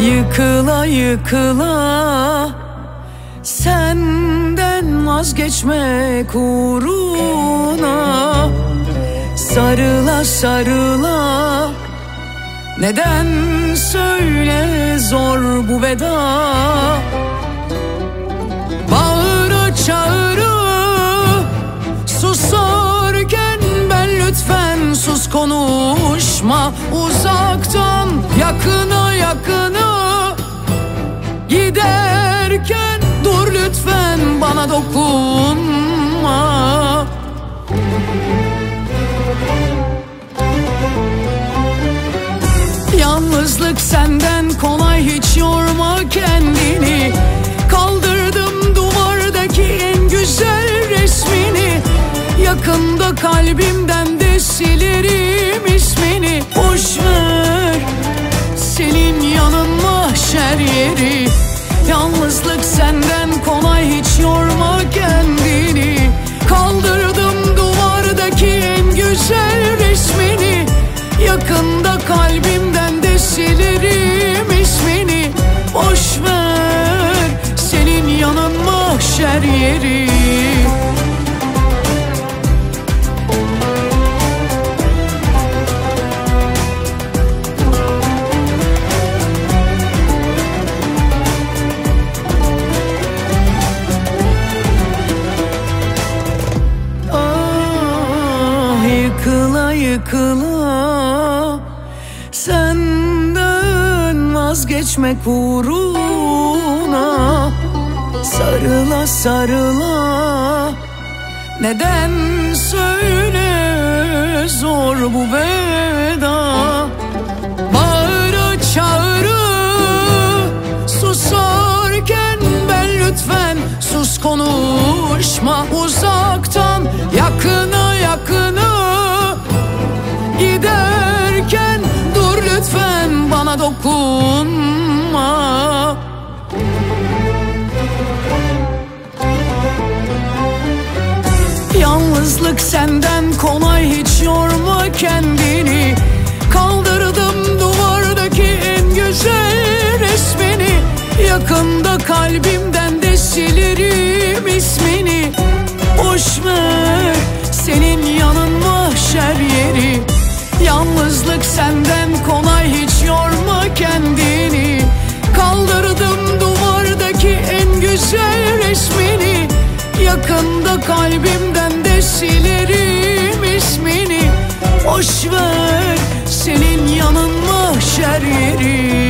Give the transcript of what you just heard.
Yıkıla yıkıla senden vazgeçmek uğruna, sarıla sarıla, neden söyle zor bu veda. Bağıra çağıra susarken ben lütfen sus konuşma. Uzaktan yakına yakına giderken dur lütfen bana dokunma. Yalnızlık senden kolay, hiç yorma kendini. Kaldırdım duvardaki en güzel resmini. Yakında kalbimden de silerim ismini. Boşver, senin yanın mahşer yeri. Yalnızlık senden kolay, hiç yorma kendini. Kaldırdım duvardaki en güzel resmini. Yakında kalbimden de silerim ismini. Boşver, senin yanın mahşer yeri. Yıkıla yıkıla senden vazgeçmek uğruna, sarıla sarıla, neden söyle zor bu veda. Bağıra çağıra susarken ben lütfen sus konuşma. Uzaktan yakına yakına giderken dur lütfen bana dokunma. Yalnızlık senden kolay, hiç yorma kendini. Kaldırdım duvardaki en güzel resmini. Yakında kalbimden de silerim ismini. Boşver, senin yanın mahşer yeri. Yalnızlık senden kolay, hiç yorma kendini. Kaldırdım duvardaki en güzel resmini. Yakında kalbimden de silerim ismini. Boşver, senin yanın mahşer yeri.